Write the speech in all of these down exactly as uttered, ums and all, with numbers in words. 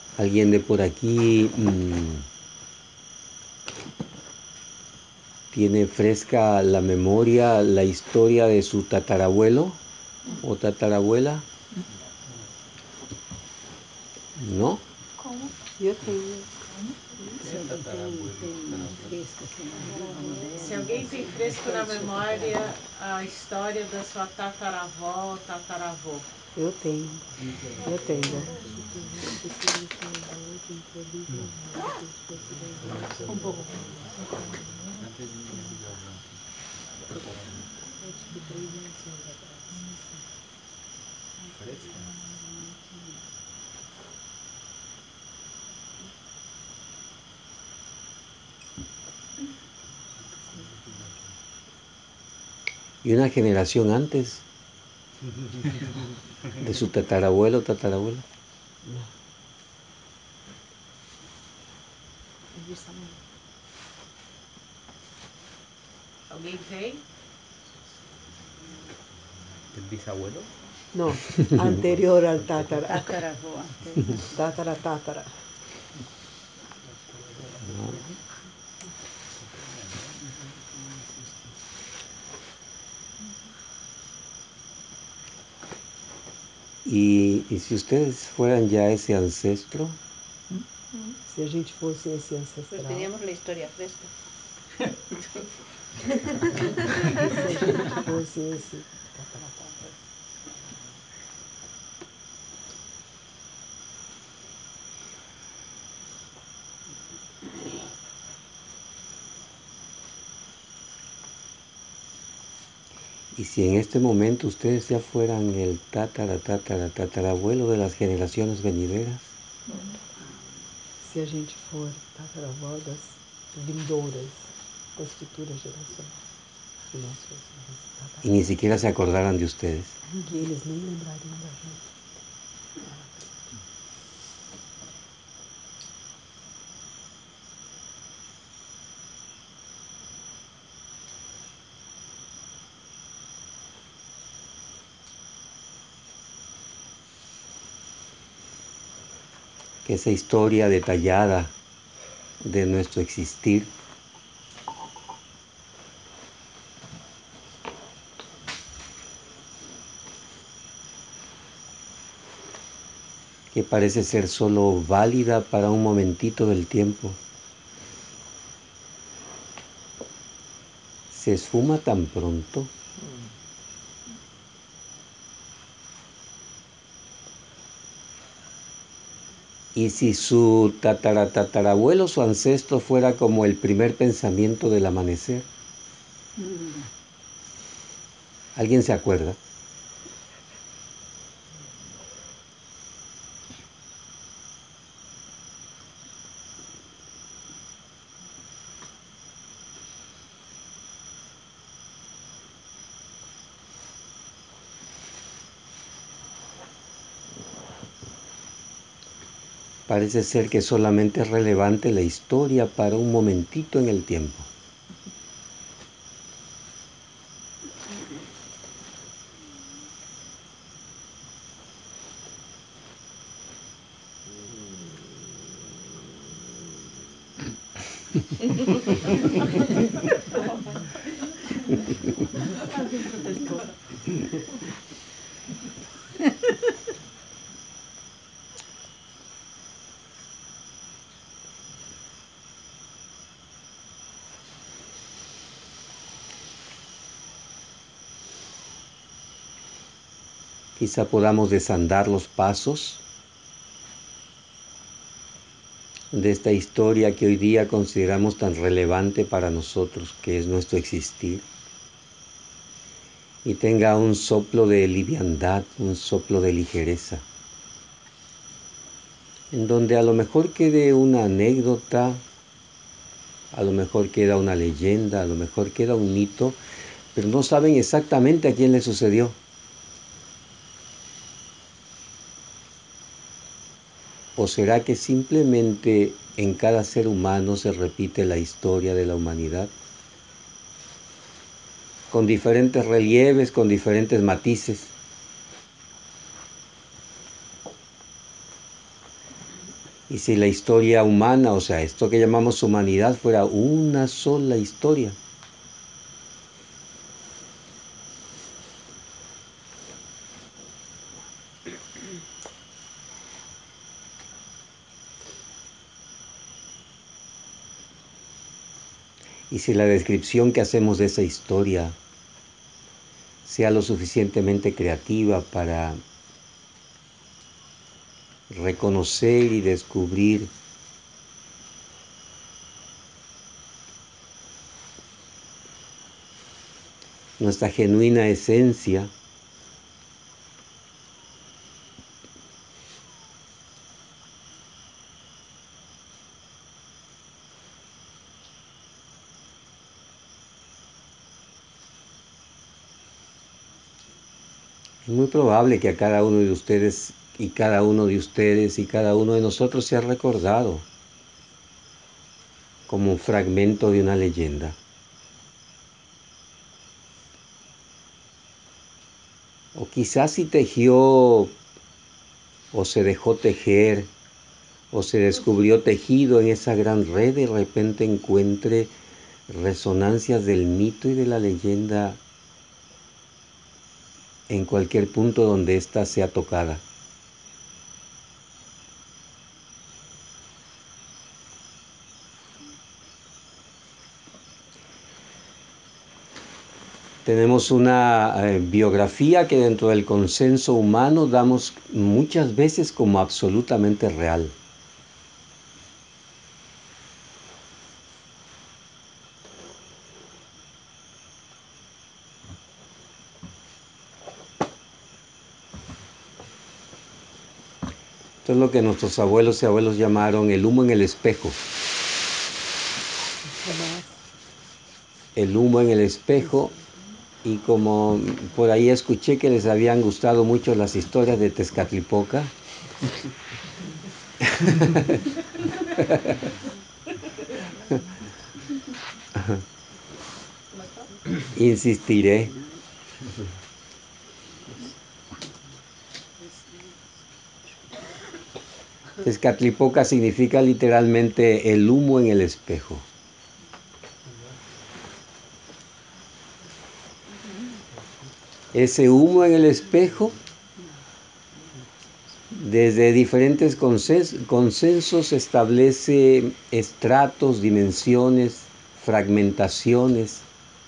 ¿Alguien de por aquí mmm, tiene fresca la memoria, la historia de su tatarabuelo o tatarabuela? ¿No? ¿Cómo? Yo tengo. Se alguém tem, tem fresco assim na memória dela. Se alguém tem fresco na memória a história da sua tataravó ou tataravô. Eu tenho. Eu tenho. Um pouco. Acho que três gerações atrás. Fresca? ¿Y una generación antes de su tatarabuelo o tatarabuela? Não. Alguém tem? ¿El bisabuelo? Não. Anterior al tatara. Tataravô anterior. Tatara, tatara. Y, y si ustedes fueran ya ese ancestro, Se a gente fosse esse Pues ancestral. teníamos la historia fresca. Se a gente fosse esse tatara, tatara. y si en este momento ustedes ya fueran el tatara, tatara, tatarabuelo de las generaciones venideras, Se a gente for tataravó das vindouras, das futuras gerações. Se nós fôssemos y ni tataravó. siquiera se acordaran de ustedes, E eles nem lembrariam da gente. que esa historia detallada de nuestro existir que parece ser solo válida para un momentito del tiempo, se esfuma tan pronto. Y si su tataratatarabuelo, su ancestro, fuera como el primer pensamiento del amanecer, ¿alguien se acuerda? Parece ser que solamente es relevante la historia para un momentito en el tiempo. Quizá podamos desandar los pasos de esta historia que hoy día consideramos tan relevante para nosotros, que es nuestro existir, y tenga un soplo de liviandad, un soplo de ligereza, en donde a lo mejor quede una anécdota, a lo mejor queda una leyenda, a lo mejor queda un mito, pero no saben exactamente a quién le sucedió. ¿O será que simplemente en cada ser humano se repite la historia de la humanidad? Con diferentes relieves, con diferentes matices. Y si la historia humana, o sea, esto que llamamos humanidad, fuera una sola historia. Y si la descripción que hacemos de esa historia sea lo suficientemente creativa para reconocer y descubrir nuestra genuina esencia, es muy probable que a cada uno de ustedes y cada uno de ustedes y cada uno de nosotros sea recordado como un fragmento de una leyenda. O quizás si tejió o se dejó tejer o se descubrió tejido en esa gran red, de repente encuentre resonancias del mito y de la leyenda en cualquier punto donde ésta sea tocada. Tenemos una eh, biografía que dentro del consenso humano damos muchas veces como absolutamente real. Esto es lo que nuestros abuelos y abuelos llamaron el humo en el espejo. El humo en el espejo, y como por ahí escuché que les habían gustado mucho las historias de Tezcatlipoca, insistiré. Tezcatlipoca significa literalmente el humo en el espejo. Ese humo en el espejo, desde diferentes consensos, establece estratos, dimensiones, fragmentaciones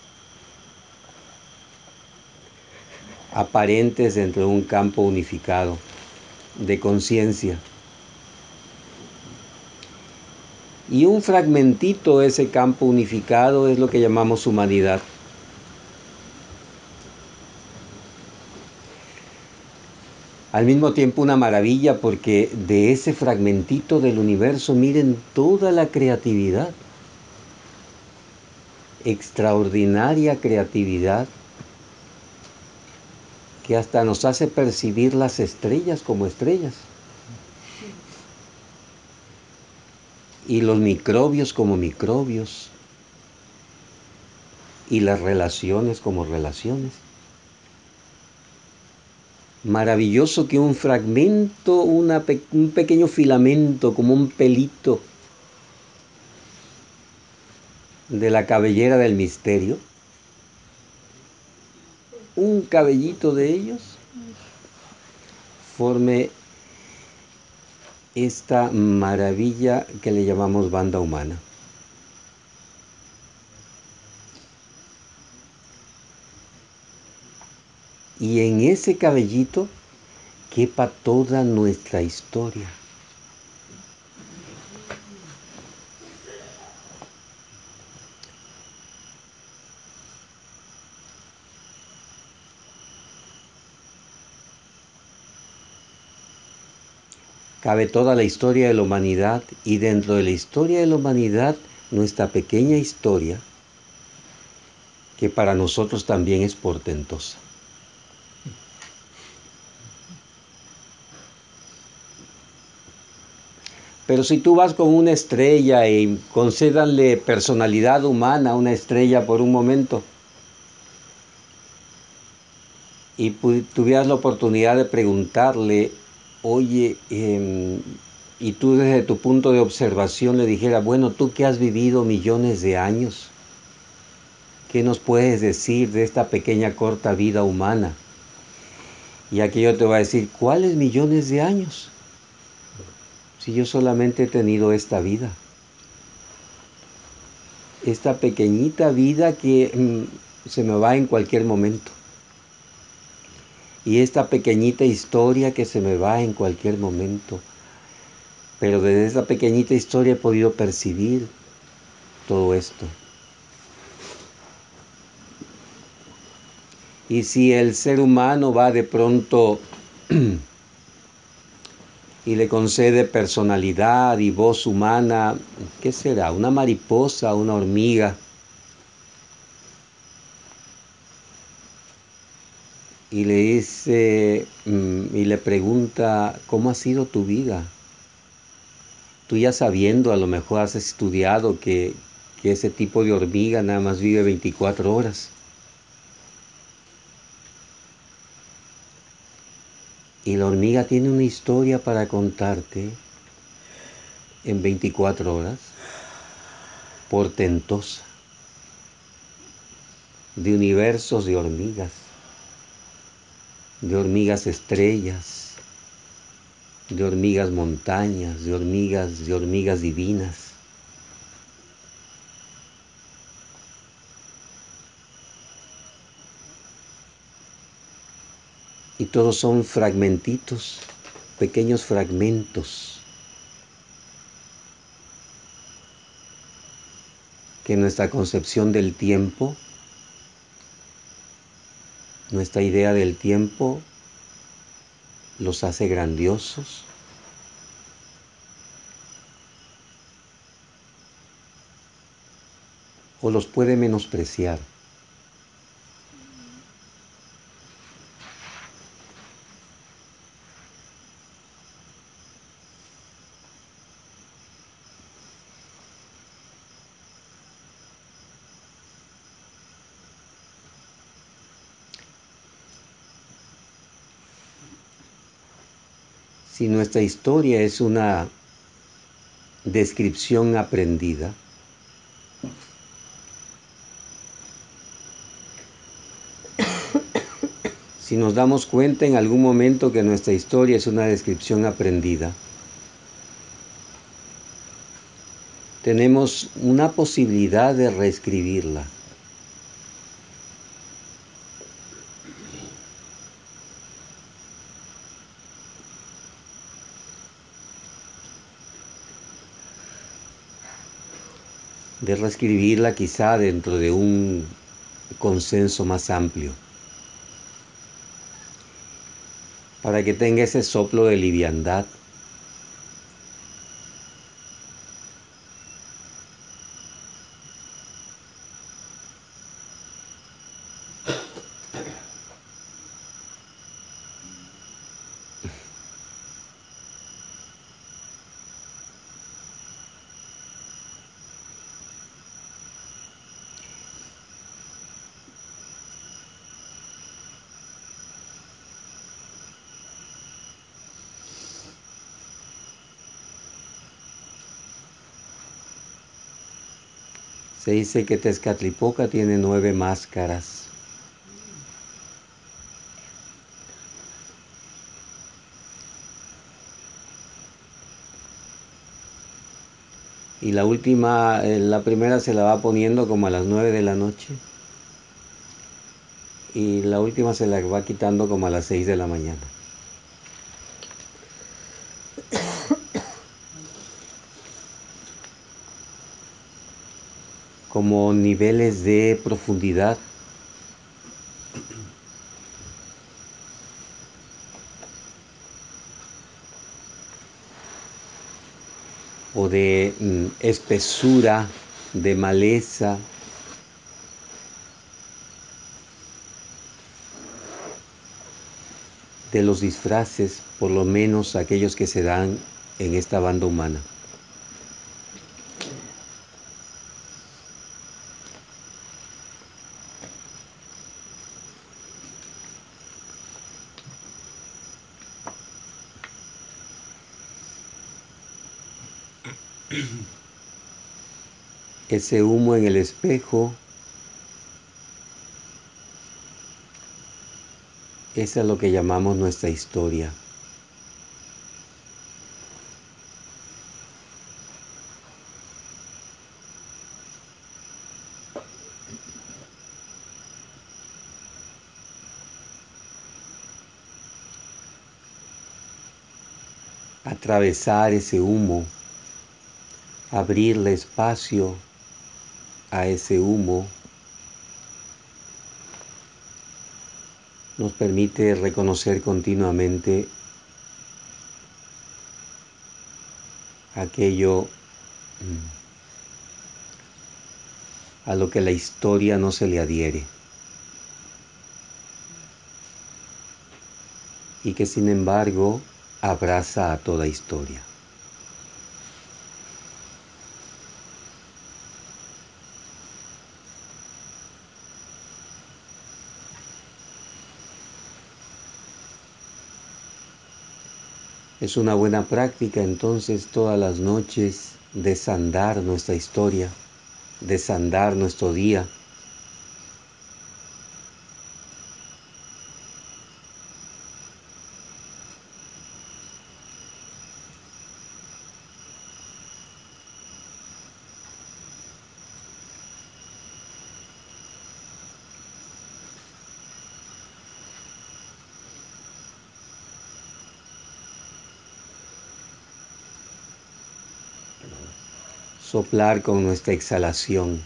aparentes dentro de un campo unificado de conciencia. Y un fragmentito de ese campo unificado es lo que llamamos humanidad. Al mismo tiempo una maravilla, porque de ese fragmentito del universo miren toda la creatividad, extraordinaria creatividad, que hasta nos hace percibir las estrellas como estrellas y los microbios como microbios y las relaciones como relaciones. Maravilloso que un fragmento, una pe- un pequeño filamento, como un pelito de la cabellera del misterio, un cabellito de ellos, forme esta maravilla que le llamamos banda humana. Y en ese cabellito quepa toda nuestra historia. Cabe toda la historia de la humanidad, y dentro de la historia de la humanidad, nuestra pequeña historia, que para nosotros también es portentosa. Pero si tú vas con una estrella y concédanle personalidad humana a una estrella por un momento, y tuvieras la oportunidad de preguntarle, oye, eh, y tú desde tu punto de observación le dijeras, bueno, tú que has vivido millones de años, ¿qué nos puedes decir de esta pequeña corta vida humana? Y aquello te va a decir, ¿cuáles millones de años? Si yo solamente he tenido esta vida. Esta pequeñita vida que mmm, se me va en cualquier momento. Y esta pequeñita historia que se me va en cualquier momento. Pero desde esta pequeñita historia he podido percibir todo esto. Y si el ser humano va de pronto y le concede personalidad y voz humana, ¿qué será? ¿Una mariposa, una hormiga? Y le dice, y le pregunta, ¿cómo ha sido tu vida? Tú ya sabiendo, a lo mejor has estudiado que, que ese tipo de hormiga nada más vive veinticuatro horas. Y la hormiga tiene una historia para contarte en veinticuatro horas, portentosa, de universos de hormigas, de hormigas estrellas, de hormigas montañas, de hormigas, de hormigas divinas. Y todos son fragmentitos, pequeños fragmentos que nuestra concepción del tiempo, nuestra idea del tiempo, los hace grandiosos. O los puede menospreciar. Si nuestra historia es una descripción aprendida, si nos damos cuenta en algún momento que nuestra historia es una descripción aprendida, tenemos una posibilidad de reescribirla. De reescribirla quizá dentro de un consenso más amplio, para que tenga ese soplo de liviandad, Se dice que Tezcatlipoca tiene nueve máscaras. Y la última, eh, la primera se la va poniendo como a las nueve de la noche. Y la última se la va quitando como a las seis de la mañana. Como niveles de profundidad. O de mm, espesura, de maleza. De los disfraces, por lo menos aquellos que se dan en esta banda humana. Ese humo en el espejo, esa es lo que llamamos nuestra historia. Atravesar ese humo, abrirle espacio a ese humo, nos permite reconocer continuamente aquello a lo que la historia no se le adhiere y que sin embargo abraza a toda historia. Es una buena práctica entonces todas las noches desandar nuestra historia, desandar nuestro día, soplar con nuestra exhalación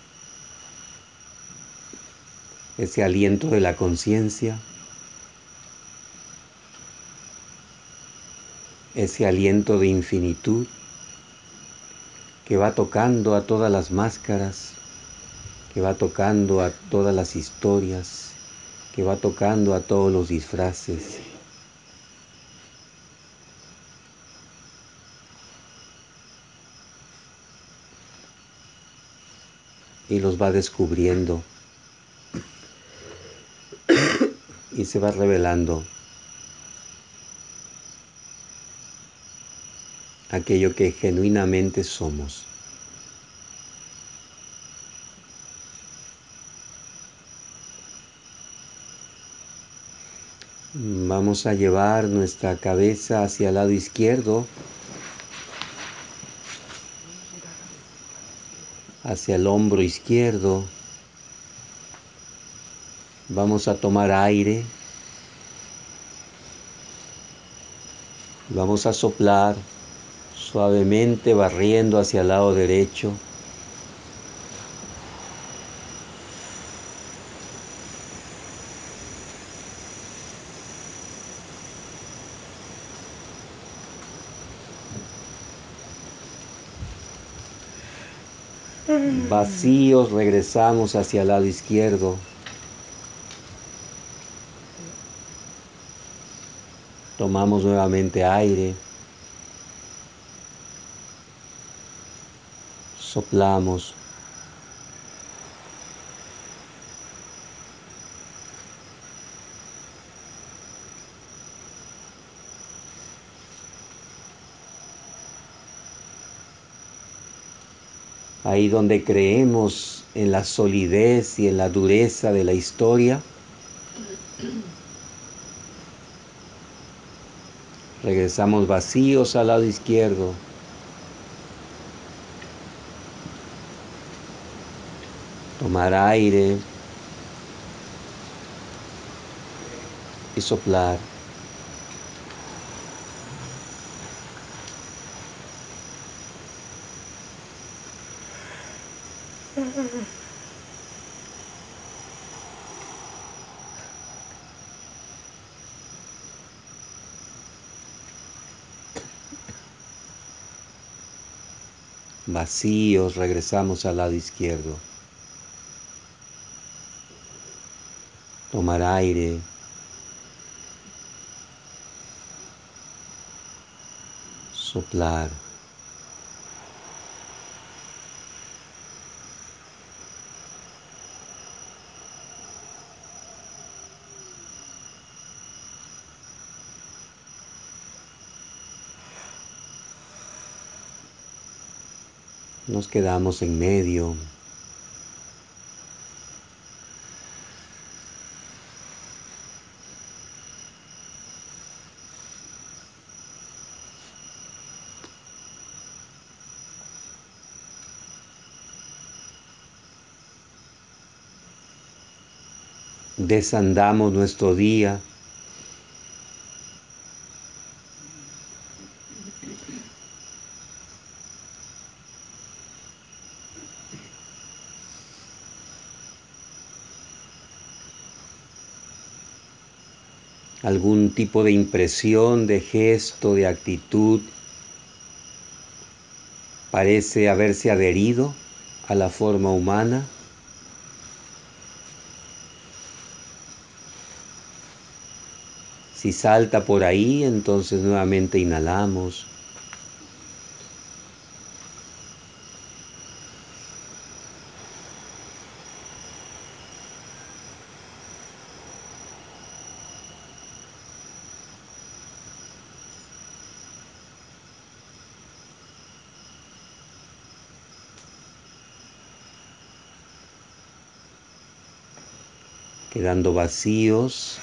ese aliento de la conciencia, ese aliento de infinitud que va tocando a todas las máscaras, que va tocando a todas las historias, que va tocando a todos los disfraces. Y los va descubriendo y se va revelando aquello que genuinamente somos. Vamos a llevar nuestra cabeza hacia el lado izquierdo, hacia el hombro izquierdo. Vamos a tomar aire. Vamos a soplar suavemente barriendo hacia el lado derecho. Vacíos, regresamos hacia el lado izquierdo. Tomamos nuevamente aire. Soplamos. Ahí donde creemos en la solidez y en la dureza de la historia, regresamos vacíos al lado izquierdo. Tomar aire y soplar. Vacíos, regresamos al lado izquierdo. Tomar aire. Soplar. nos quedamos en medio. Desandamos nuestro día. Algún tipo de impresión, de gesto, de actitud parece haberse adherido a la forma humana. Si salta por ahí, entonces nuevamente inhalamos. Quedando vacíos.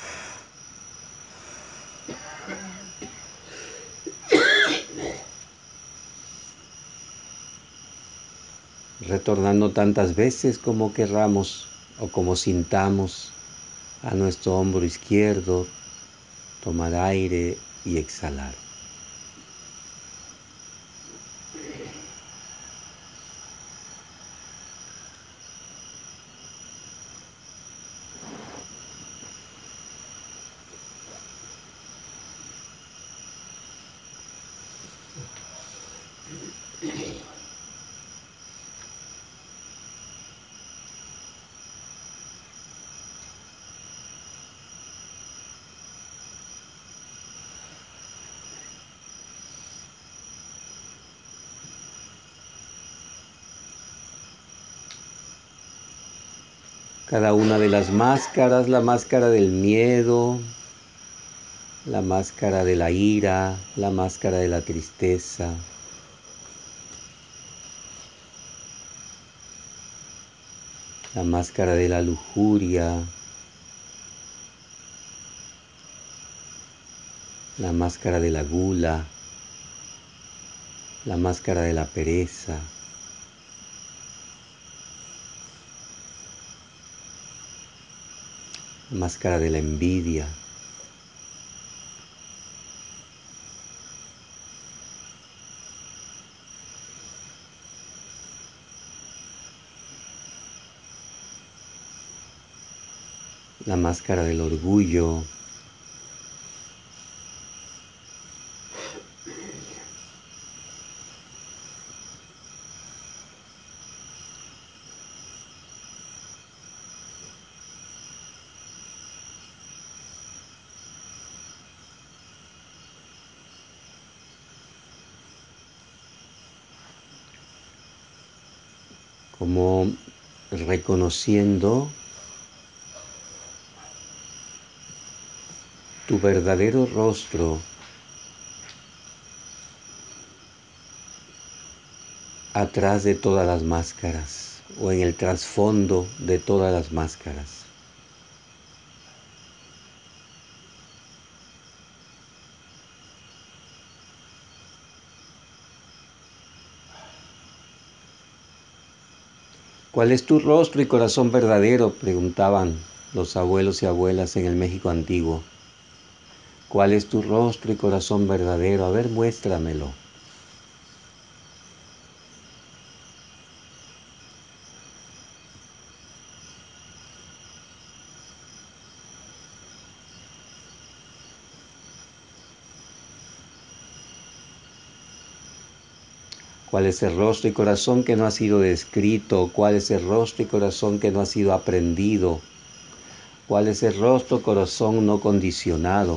Retornando tantas veces como querramos o como sintamos a nuestro hombro izquierdo, tomar aire y exhalar. Cada una de las máscaras, la máscara del miedo, la máscara de la ira, la máscara de la tristeza, la máscara de la lujuria, la máscara de la gula, la máscara de la pereza, la máscara de la envidia, la máscara del orgullo, como reconociendo tu verdadero rostro atrás de todas las máscaras o en el trasfondo de todas las máscaras. ¿Cuál es tu rostro y corazón verdadero?, preguntaban los abuelos y abuelas en el México antiguo. ¿Cuál es tu rostro y corazón verdadero? A ver, muéstramelo. ¿Cuál es el rostro y corazón que no ha sido descrito? ¿Cuál es el rostro y corazón que no ha sido aprendido? ¿Cuál es el rostro y corazón no condicionado?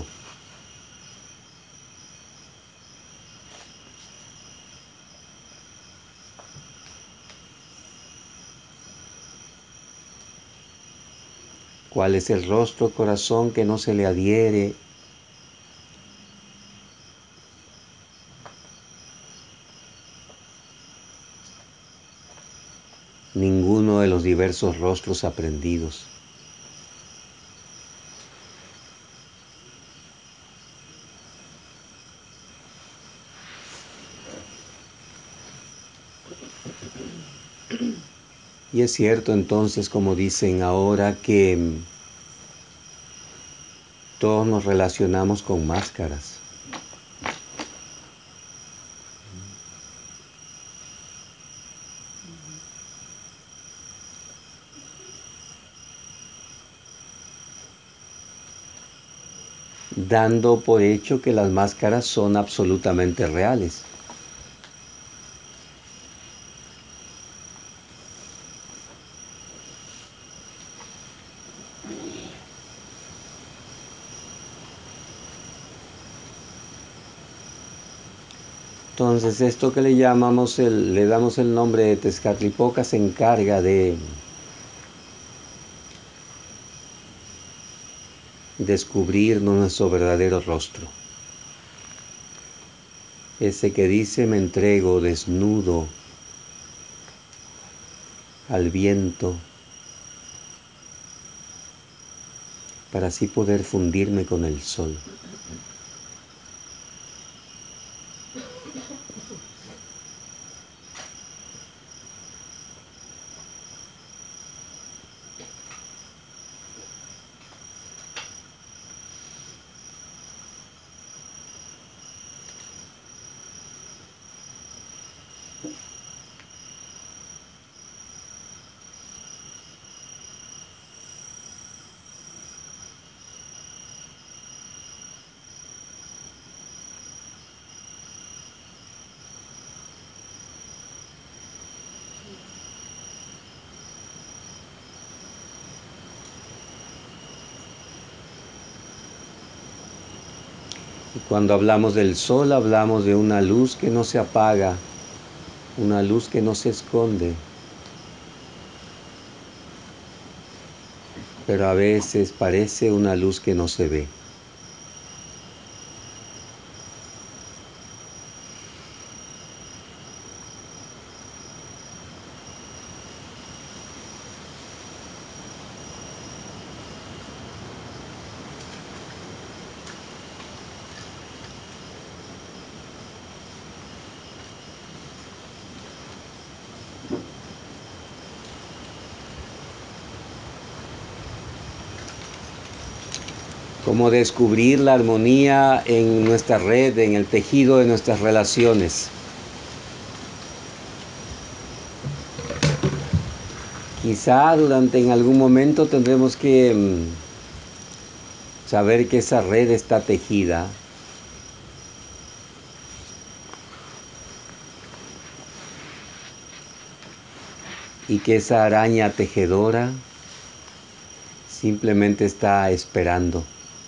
¿Cuál es el rostro y corazón que no se le adhiere ninguno de los diversos rostros aprendidos. Y es cierto entonces, como dicen ahora, que todos nos relacionamos con máscaras. Dando por hecho que las máscaras son absolutamente reales. Entonces, esto que le llamamos, el, le damos el nombre de Tezcatlipoca, se encarga de descubrir nuestro verdadero rostro. Ese que dice: me entrego desnudo al viento para así poder fundirme con el sol. Y cuando hablamos del sol, hablamos de una luz que no se apaga, una luz que no se esconde, pero a veces parece una luz que no se ve. Cómo descubrir la armonía en nuestra red, en el tejido de nuestras relaciones. Quizá durante en algún momento tendremos que mmm, saber que esa red está tejida. Y que esa araña tejedora simplemente está esperando.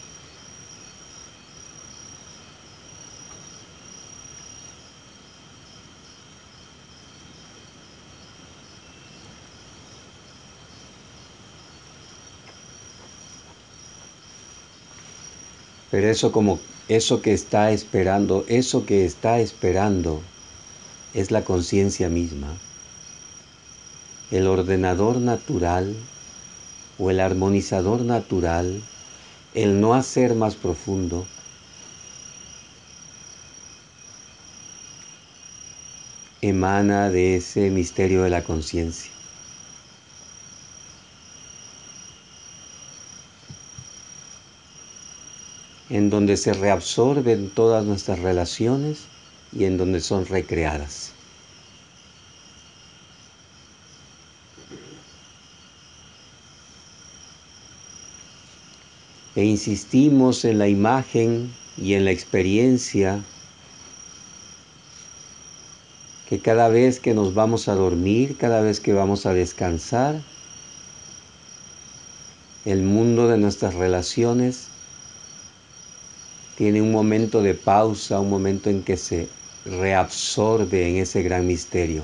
Pero eso como eso que está esperando, eso que está esperando es la conciencia misma. El ordenador natural o el armonizador natural, el no hacer más profundo, emana de ese misterio de la conciencia. En donde se reabsorben todas nuestras relaciones y en donde son recreadas. E insistimos en la imagen y en la experiencia que cada vez que nos vamos a dormir, cada vez que vamos a descansar, el mundo de nuestras relaciones tiene un momento de pausa, un momento en que se reabsorbe en ese gran misterio.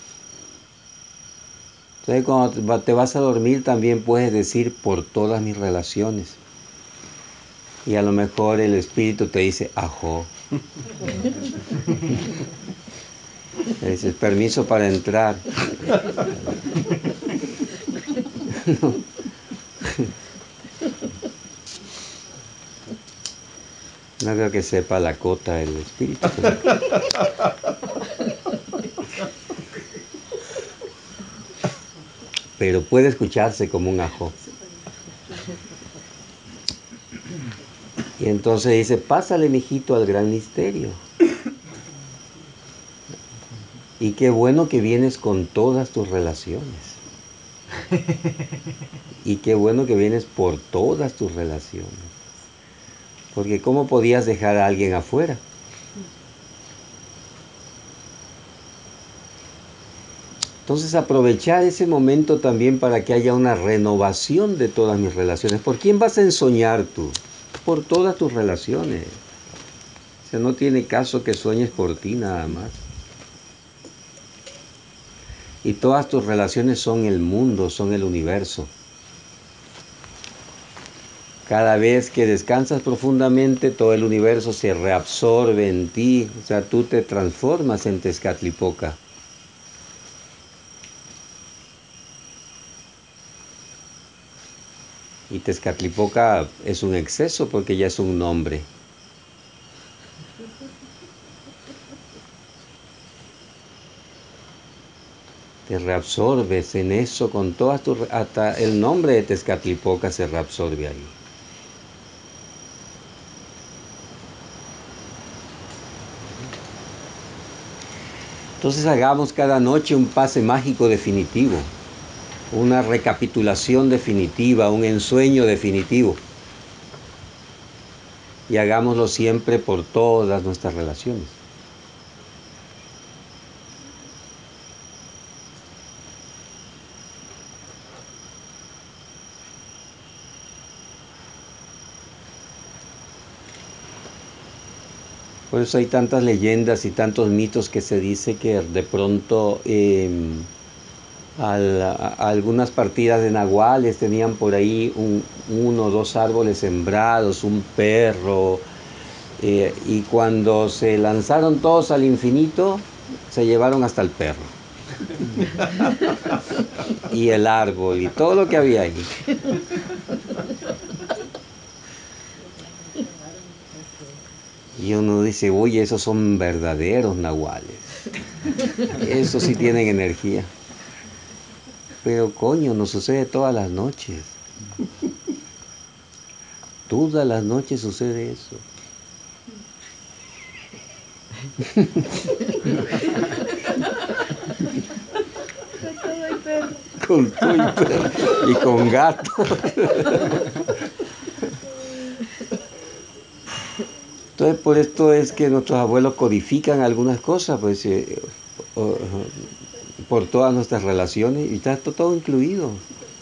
Entonces, cuando te vas a dormir también puedes decir: por todas mis relaciones. Y a lo mejor el espíritu te dice: ajo. Le dices: permiso para entrar. No. No creo que sepa la cota el espíritu. Pero... pero puede escucharse como un ajo. Y entonces dice, pásale, mijito, al gran misterio. Y qué bueno que vienes con todas tus relaciones. Y qué bueno que vienes por todas tus relaciones. Porque ¿cómo podías dejar a alguien afuera? Entonces aprovechar ese momento también para que haya una renovación de todas mis relaciones. ¿Por quién vas a ensoñar tú? Por todas tus relaciones. O sea, no tiene caso que sueñes por ti nada más. Y todas tus relaciones son el mundo, son el universo. Cada vez que descansas profundamente, todo el universo se reabsorbe en ti. O sea, tú te transformas en Tezcatlipoca. Y Tezcatlipoca es un exceso porque ya es un nombre. Te reabsorbes en eso con todas tus... hasta el nombre de Tezcatlipoca se reabsorbe ahí. Entonces hagamos cada noche un pase mágico definitivo, una recapitulación definitiva, un ensueño definitivo. Y hagámoslo siempre por todas nuestras relaciones. Por eso hay tantas leyendas y tantos mitos que se dice que de pronto eh, al, a, a algunas partidas de nahuales tenían por ahí un, uno o dos árboles sembrados, un perro, eh, y cuando se lanzaron todos al infinito, se llevaron hasta el perro. Y el árbol y todo lo que había ahí. Y uno dice, oye, esos son verdaderos nahuales. Esos sí tienen energía. Pero coño, nos sucede todas las noches. Todas las noches sucede eso. Con todo y perro. Y con gato. Entonces, por esto es que nuestros abuelos codifican algunas cosas, pues, eh, uh, por todas nuestras relaciones, y está todo incluido.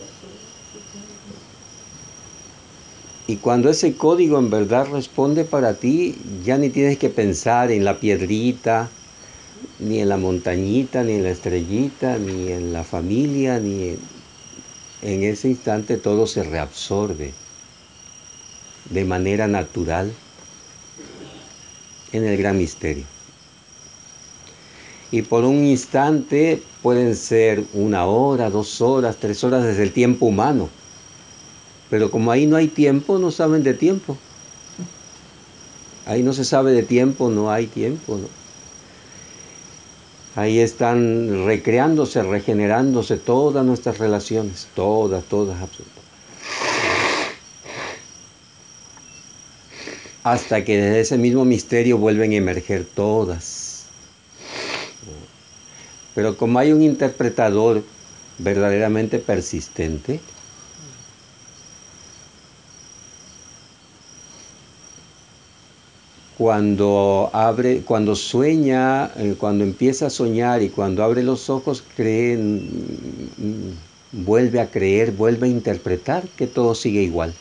Y cuando ese código en verdad responde para ti, ya ni tienes que pensar en la piedrita, ni en la montañita, ni en la estrellita, ni en la familia, ni en, en ese instante todo se reabsorbe de manera natural en el gran misterio. Y por un instante pueden ser una hora, dos horas, tres horas desde el tiempo humano. Pero como ahí no hay tiempo, no saben de tiempo. Ahí no se sabe de tiempo, no hay tiempo, ¿no? Ahí están recreándose, regenerándose todas nuestras relaciones, todas, todas, absolutamente. Hasta que desde ese mismo misterio vuelven a emerger todas. Pero como hay un interpretador verdaderamente persistente, cuando abre, cuando sueña, cuando empieza a soñar y cuando abre los ojos, cree, vuelve a creer, vuelve a interpretar que todo sigue igual.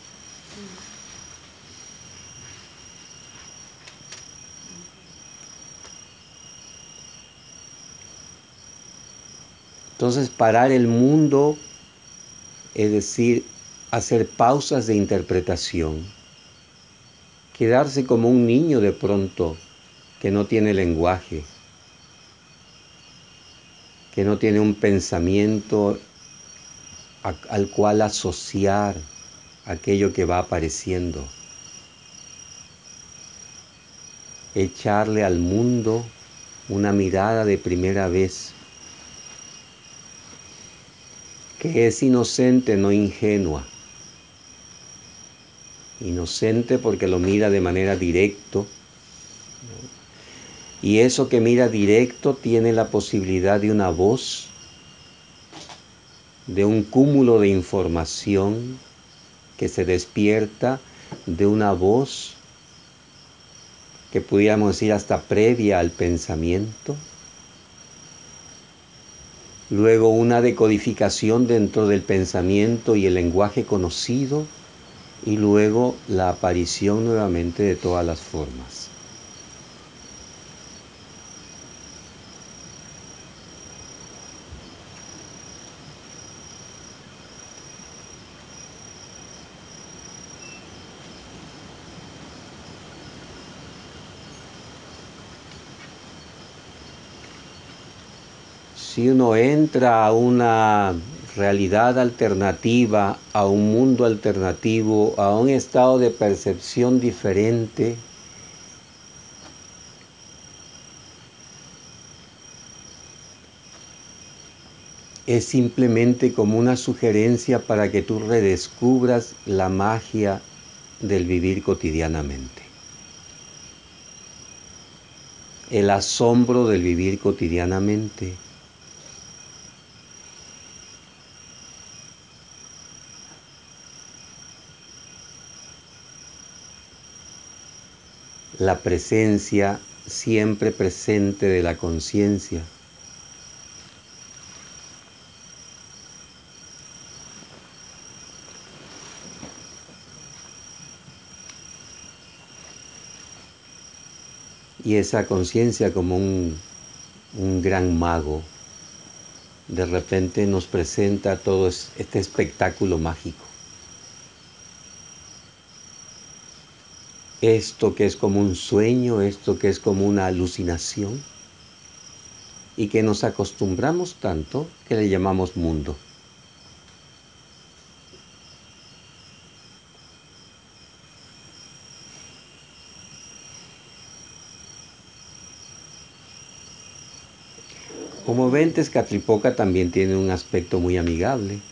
Entonces, parar el mundo, es decir, hacer pausas de interpretación. Quedarse como un niño de pronto que no tiene lenguaje. que no tiene un pensamiento a, al cual asociar aquello que va apareciendo. Echarle al mundo una mirada de primera vez, que es inocente, no ingenua. Inocente porque lo mira de manera directo, y eso que mira directo tiene la posibilidad de una voz, de un cúmulo de información que se despierta, de una voz que pudiéramos decir hasta previa al pensamiento, luego una decodificación dentro del pensamiento y el lenguaje conocido, y luego la aparición nuevamente de todas las formas. Si uno entra a una realidad alternativa, a un mundo alternativo, a un estado de percepción diferente, es simplemente como una sugerencia para que tú redescubras la magia del vivir cotidianamente. El asombro del vivir cotidianamente. La presencia siempre presente de la conciencia. Y esa conciencia como un, un gran mago, de repente nos presenta todo este espectáculo mágico. Esto que es como un sueño, esto que es como una alucinación, y que nos acostumbramos tanto que le llamamos mundo. Como ven, Tezcatlipoca también tiene un aspecto muy amigable.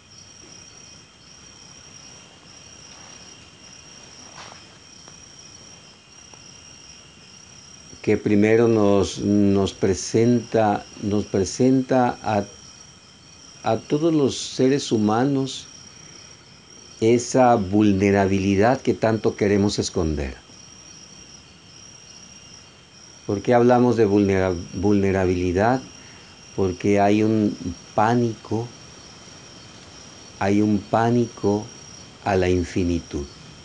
Que primero nos, nos presenta, nos presenta a, a todos los seres humanos esa vulnerabilidad que tanto queremos esconder. ¿Por qué hablamos de vulnera- vulnerabilidad? Porque hay un pánico, hay un pánico a la infinitud.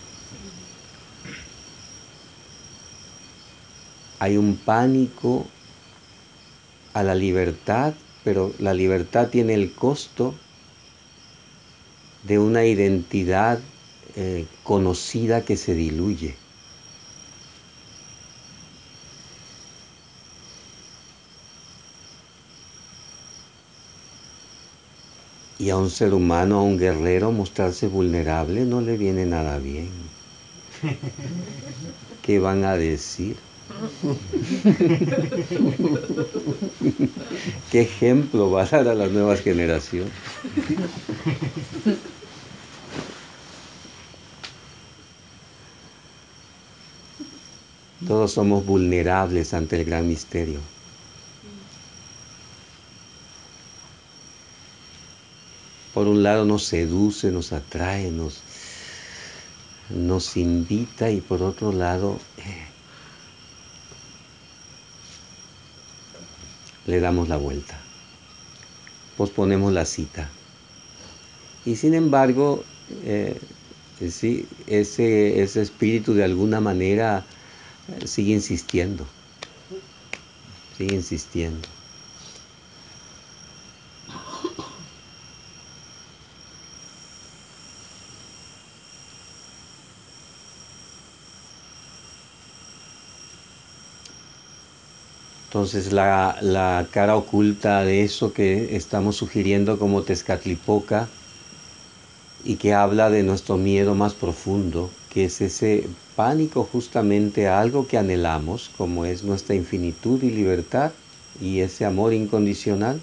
Hay un pánico a la libertad, pero la libertad tiene el costo de una identidad eh, conocida que se diluye. Y a un ser humano, a un guerrero, mostrarse vulnerable no le viene nada bien. ¿Qué van a decir? ¿Qué ejemplo va a dar a las nuevas generaciones? Todos somos vulnerables ante el gran misterio. Por un lado nos seduce, nos atrae, nos, nos invita, y por otro lado eh, le damos la vuelta, posponemos la cita. Y sin embargo, eh, sí, ese, ese espíritu de alguna manera eh, sigue insistiendo, sigue insistiendo. Entonces la, la cara oculta de eso que estamos sugiriendo como Tezcatlipoca y que habla de nuestro miedo más profundo, que es ese pánico justamente a algo que anhelamos, como es nuestra infinitud y libertad y ese amor incondicional.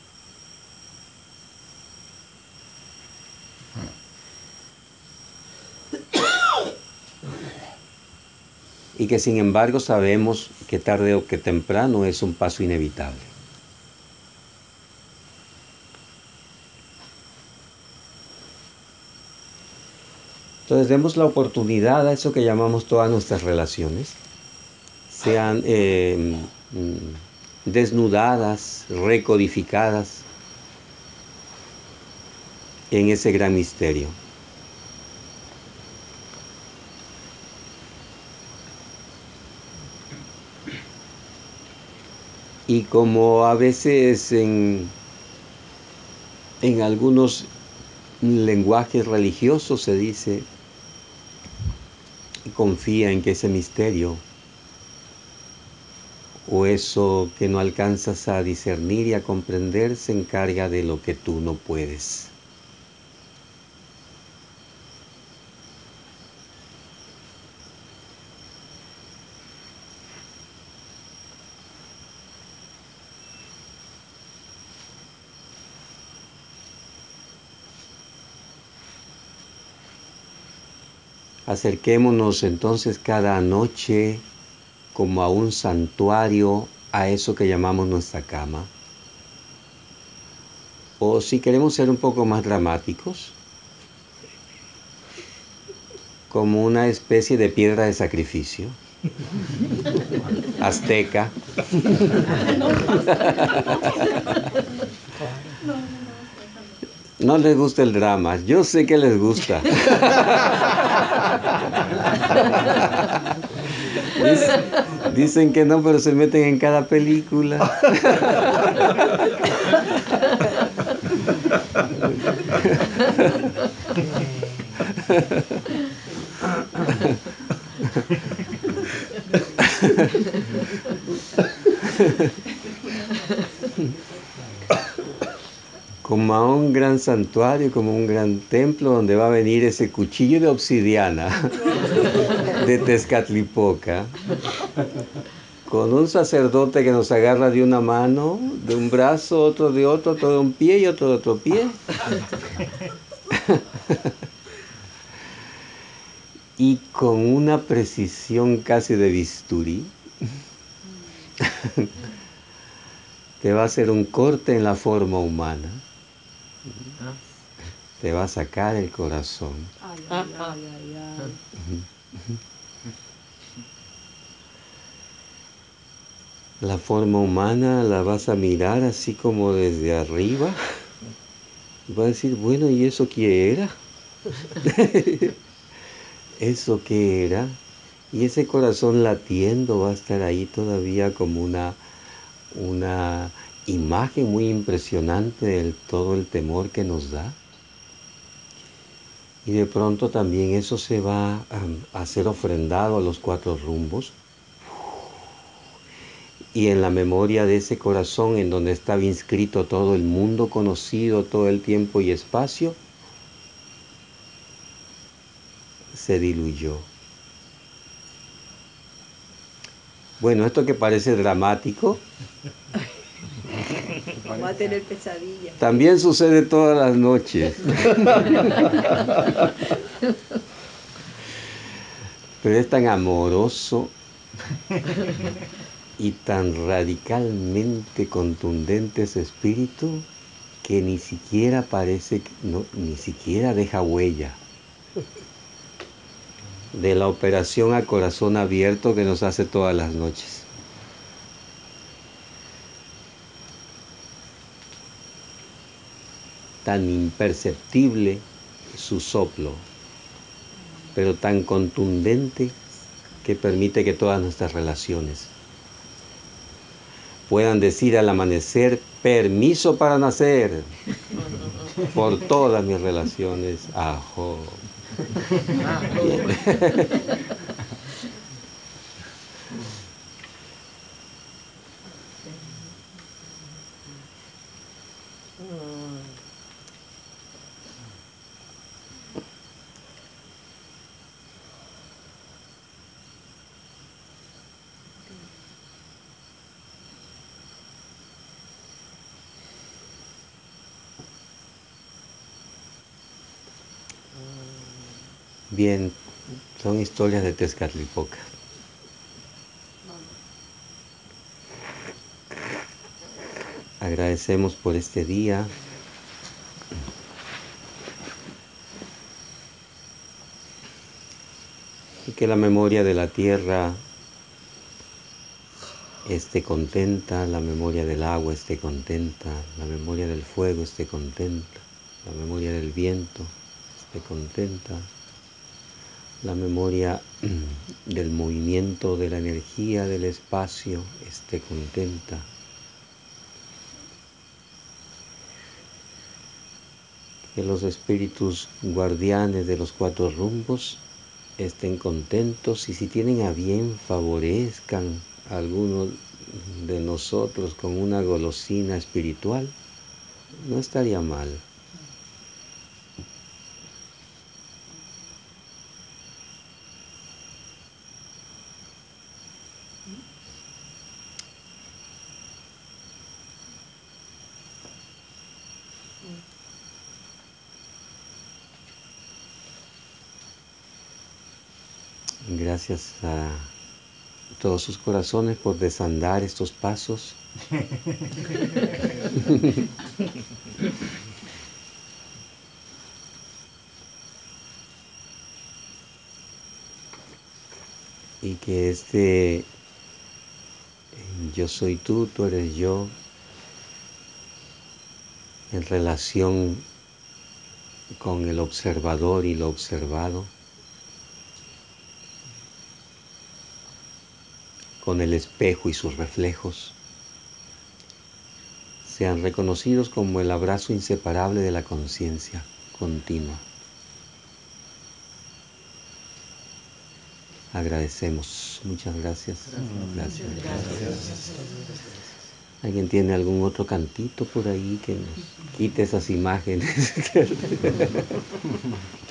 Y que sin embargo sabemos que tarde o que temprano es un paso inevitable. Entonces demos la oportunidad a eso que llamamos todas nuestras relaciones, sean eh, desnudadas, recodificadas en ese gran misterio. Y como a veces en, en algunos lenguajes religiosos se dice, confía en que ese misterio o eso que no alcanzas a discernir y a comprender se encarga de lo que tú no puedes. Acerquémonos entonces cada noche como a un santuario, a eso que llamamos nuestra cama. O si queremos ser un poco más dramáticos, como una especie de piedra de sacrificio azteca. No les gusta el drama, yo sé que les gusta. Dicen que no, pero se meten en cada película. Como a un gran santuario, como un gran templo donde va a venir ese cuchillo de obsidiana de Tezcatlipoca, con un sacerdote que nos agarra de una mano, de un brazo, otro de otro, otro de un pie y otro de otro pie. Y con una precisión casi de bisturí, te va a hacer un corte en la forma humana. Te va a sacar el corazón. Ay, ay, ay, ay, ay. La forma humana la vas a mirar así como desde arriba. Y vas a decir, bueno, ¿y eso qué era? ¿Eso qué era? Y ese corazón latiendo va a estar ahí todavía como una, una imagen muy impresionante de todo el temor que nos da. Y de pronto también eso se va a, a ser ofrendado a los cuatro rumbos. Y en la memoria de ese corazón en donde estaba inscrito todo el mundo conocido, todo el tiempo y espacio, se diluyó. Bueno, esto que parece dramático, Vamos a tener pesadillas. también sucede todas las noches. Pero es tan amoroso y tan radicalmente contundente ese espíritu que ni siquiera parece, no, ni siquiera deja huella de la operación a corazón abierto que nos hace todas las noches. Tan imperceptible su soplo, pero tan contundente que permite que todas nuestras relaciones puedan decir al amanecer, permiso para nacer, por todas mis relaciones, ajo. Bien, son historias de Tezcatlipoca. Agradecemos por este día. Y que la memoria de la tierra esté contenta, la memoria del agua esté contenta, la memoria del fuego esté contenta, la memoria del viento esté contenta, la memoria del movimiento de la energía del espacio esté contenta. Que los espíritus guardianes de los cuatro rumbos estén contentos y si tienen a bien favorezcan a algunos de nosotros con una golosina espiritual, no estaría mal. Gracias a todos sus corazones por desandar estos pasos. Y que este yo soy tú, tú eres yo, en relación con el observador y lo observado, con el espejo y sus reflejos, sean reconocidos como el abrazo inseparable de la conciencia continua. Agradecemos. Muchas gracias. Gracias. Gracias. Gracias. ¿Alguien tiene algún otro cantito por ahí que nos quite esas imágenes?